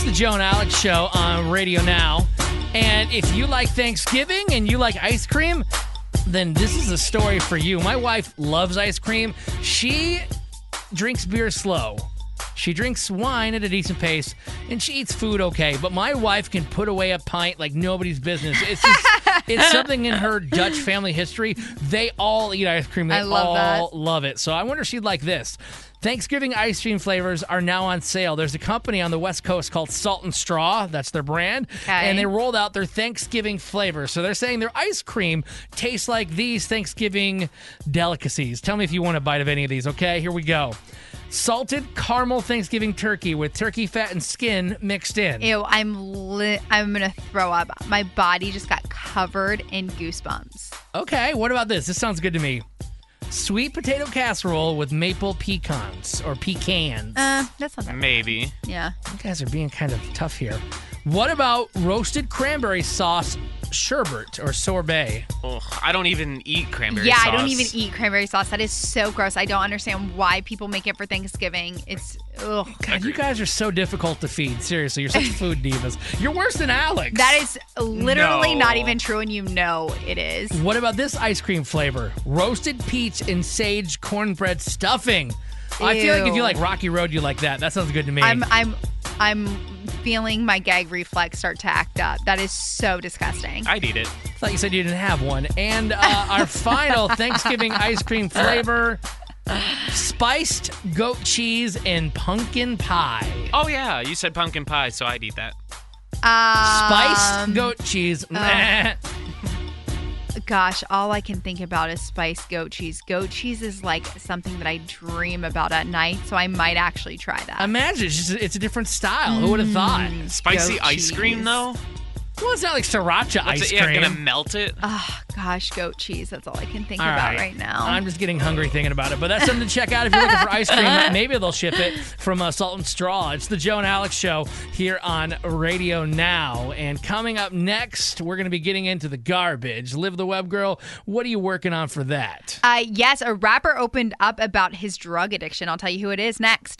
the Joe and Alex Show on Radio Now. And if you like Thanksgiving and you like ice cream, then this is a story for you. My wife loves ice cream. She drinks beer slow. She drinks wine at a decent pace, and she eats food okay. But my wife can put away a pint like nobody's business. It's something in her Dutch family history. They all eat ice cream. They all love it. So I wonder if she'd like this. Thanksgiving ice cream flavors are now on sale. There's a company on the West Coast called Salt and Straw. That's their brand. Okay. And they rolled out their Thanksgiving flavors. So they're saying their ice cream tastes like these Thanksgiving delicacies. Tell me if you want a bite of any of these, okay? Here we go. Salted caramel Thanksgiving turkey with turkey fat and skin mixed in. Ew, I'm going to throw up. My body just got covered in goosebumps. Okay, what about this? This sounds good to me. Sweet potato casserole with maple pecans or pecans. That's not that Maybe. Yeah. You guys are being kind of tough here. What about roasted cranberry sauce sherbet or sorbet? Oh, I don't even eat cranberry Yeah, sauce. I don't even eat cranberry sauce. That is so gross. I don't understand why people make it for Thanksgiving. Ugh. God, you guys are so difficult to feed. Seriously, you're such food divas. You're worse than Alex. That is literally No. not even true, and you know it is. What about this ice cream flavor? Roasted peach and sage cornbread stuffing. I feel like if you Ew. like Rocky Road, you like that. That sounds good to me. I'm feeling my gag reflex start to act up. That is so disgusting. I'd eat it. I thought you said you didn't have one. And our final Thanksgiving ice cream flavor, spiced goat cheese and pumpkin pie. Oh, yeah. You said pumpkin pie, so I'd eat that. Spiced goat cheese. Meh. Gosh, all I can think about is spiced goat cheese. Goat cheese is like something that I dream about at night, so I might actually try that. Imagine, it's a different style. Who would have thought? Spicy Goat ice cream, cheese. though? Well, it's not like sriracha What's ice it? cream. Yeah, gonna melt it? Oh, gosh, goat cheese. That's all I can think All about right now. I'm just getting hungry thinking about it. But that's something to check out if you're looking for ice cream. Maybe they'll ship it from Salt and Straw. It's the Joe and Alex Show here on Radio Now. And coming up next, we're going to be getting into the garbage. Liv the Web Girl, what are you working on for that? Yes, a rapper opened up about his drug addiction. I'll tell you who it is next.